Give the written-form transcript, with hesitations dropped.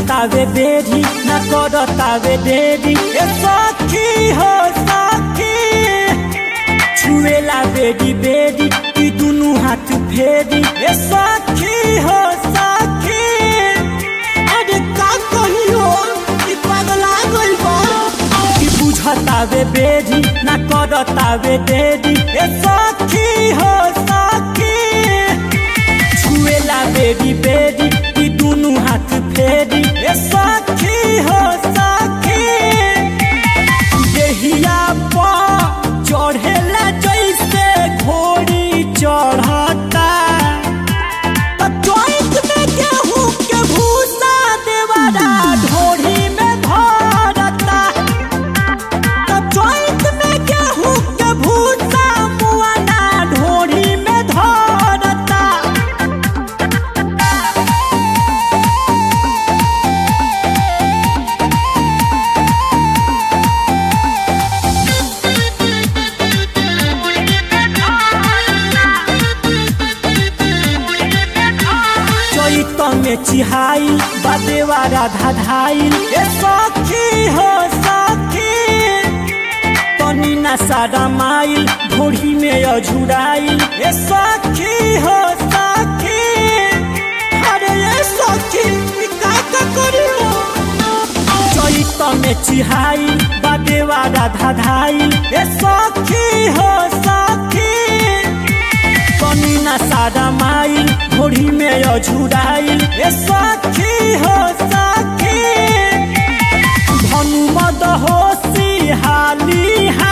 बुझतावे बेरी न करतावे देरी ए सखी हो सखी छुएला बेरी बेरी कि दुनु हाथ फेरी ए सखी हो सखी अरे का कहियो कि पगला गइल बा कि बुझतावे बेरी न करतावे देरी ए सखी हो सखी छुएला बेरी बेरी कि दुनु हाथ फेरी ए सखी हो सखी देहिया पर चढ़ेला जैसे घोड़ी चढ़ता तो चोइस में गेहूं के भूसा देवरा ढोरी में भरता तो चोइस में गेहूं के भूसा मुआना ढोरी में धरता में चिहाई बादेवा राधा धाइल ए सखी हो सखी तनी ना सारा माइल ढोरी में अझुराइल ए सखी हो सखी अरे ये सखी का करियो चैत में चिहाई बादेवा राधा धाइल ए सखी हो सखी तनी ना सारा माइल ढोरी में अझुराइल ए सखी हो सखी धनु मद होशी हाली